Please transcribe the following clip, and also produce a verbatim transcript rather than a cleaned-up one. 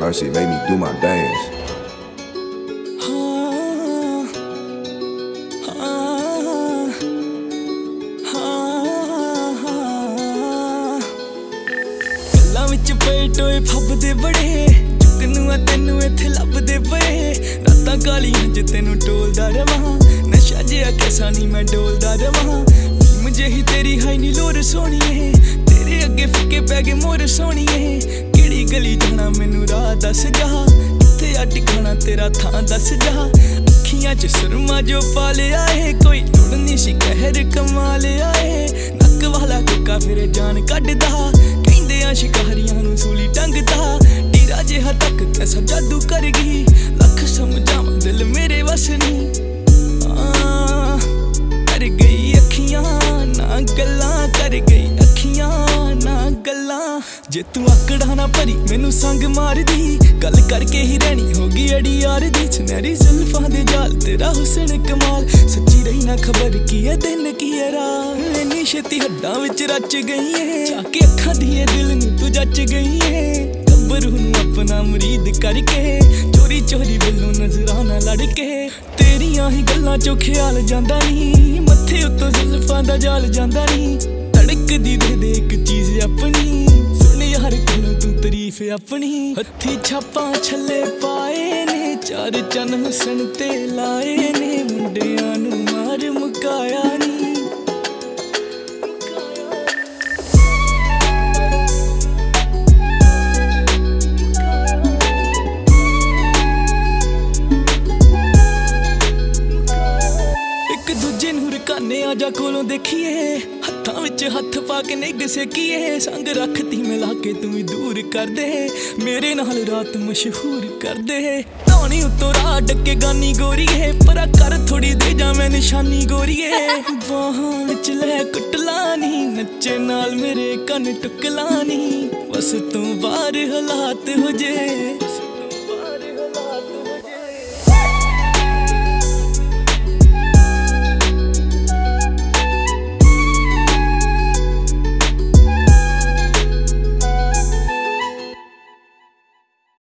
That shit made me do my dance. गल्लां विच पए टोए फबदे बड़े चुकनू आ तैनू इत्थे लभदे पए रातां कालियां च तैनू टोलदा रवां नशा जिहा कैसा नी मैं डोलदा रवां फिल्म जेही तेरी हाई नी लोर सोहणीए तेरे अगे फिक्के पै गए मोर सोहणीए केड़ी गली जाना मैनू राह दस जा कित्थे आ ठिकाना तेरा थां दस जा अखियां च सुरमा जो पा लिया है कोई लोड़ नी सी कहर कमा लिया है नक वाला कुक्का फिर जान कड्डदा शिकारियां नू सूली टंगदा टीरा जिहा तक कैसा जादू कर गई लख समझावां दिल मेरे वस नी कर गई अखियां ना गल्लां कर गई अखियां ना गल्लां जे तू आकड़ा ना भरी मैनू संग मार दी गल करके ही रहनी होगी अड़ी यार दी सुनहरी जुल्फां दे जाल तेरा हुस्न कमाल सच्ची रही ना खबर की है दिन की है रात इन्नी छेती हड्डां विच रच गई है जाके अखां दिए दिल नू तू जच गई है गब्बरू नू अपना मुरीद करके चोरी चोरी बिल्लों नजराना लड़के तेरियां ही गल्लां चो ख्याल जांदा नी मत्थे उत्तों जुल्फां दा जाल जांदा नी धड़कदी दे दे इक चीज अपनी सुन यार कोलों तू तारीफ अपनी हत्थी छापां छल्ले पाए ने चार चन हुस्न ते लाए ने मुंडियां नू मार मुकाया नी आजा कोलों देखिए हत्थां विच हत्थ पा के निग सेकीए संग रखती मिला के तू भी दूर कर दे मेरे नाल रात मशहूर कर दे धौनी उत्तों राह डके गानी गोरीए परा कर थोड़ी दे जा मैं निशानी गोरीए बाहां विच लै कुटलानी नच्चे नाल मेरे कन टुकलानी बस तू बाहर हालात हो जे